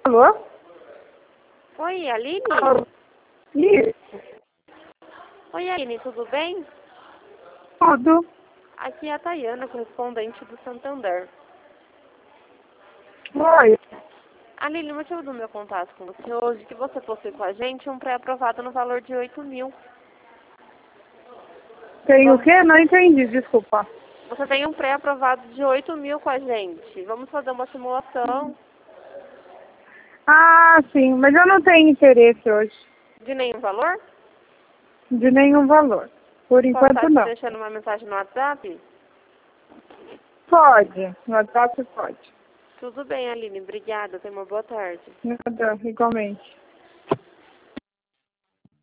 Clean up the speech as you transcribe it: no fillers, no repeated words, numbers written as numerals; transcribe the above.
Alô? Oi, Aline? Isso. Oi, Aline, tudo bem? Tudo. Aqui é a Tayana, correspondente do Santander. Oi. Aline, o motivo do meu contato com você hoje é que você possui com a gente um pré-aprovado no valor de 8.000. Tem o quê? Não entendi, desculpa. Você tem um pré-aprovado de 8.000 com a gente. Vamos fazer uma simulação Ah, sim, mas eu não tenho interesse hoje. de nenhum valor? De nenhum valor. Por Posso estar enquanto te não. deixando uma mensagem no WhatsApp? Pode. No WhatsApp pode. Tudo bem, Aline. Obrigada. Tenha uma boa tarde. Nada, igualmente.